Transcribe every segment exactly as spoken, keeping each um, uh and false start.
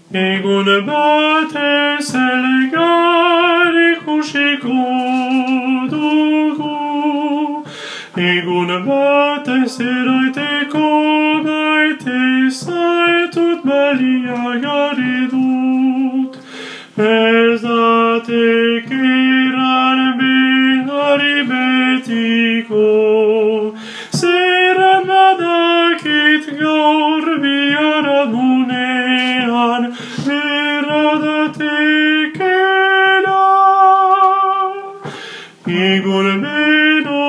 Egun batez elgar ikusiko dugu, egun batez eraiteko maite zaitut baliagarri dut. Ez datek eran behari betiko, zeren badakit gaur biharamunean beradatekela. Egun beno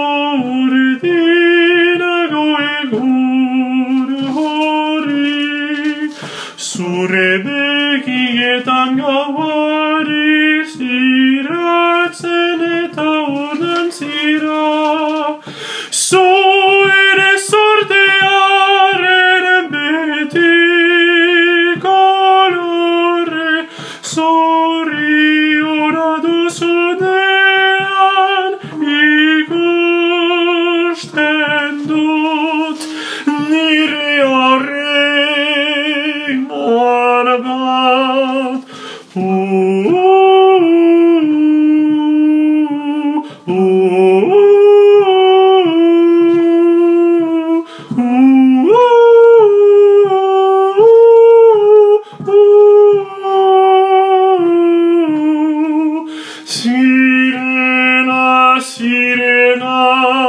urdinago egun hori, zure begietan gauari ziratzen eta ordantzira. Zu ere sortearen beti kolore, zoriona duzunean ikusten dut nire harreman bat. Sirena, sirena,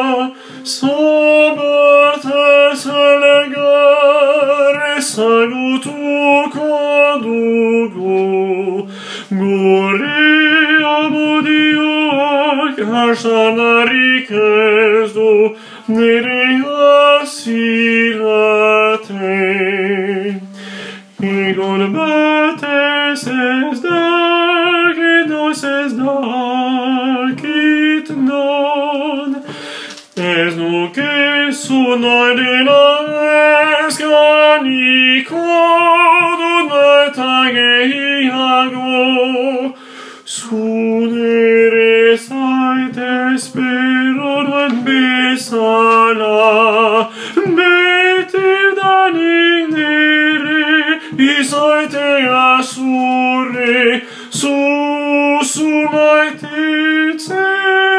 zabatez elgar ezagutuko dugu, gure amodioak asanarik ez du nire aziraten. Egun batez ez dakit noiz, ez dakit non, ez nuke zu nahi dena eskaniko dut eta gehiago. Zu nire zait esperoan bezala, beti danik nire izaitea zure, zu zu maitetzen.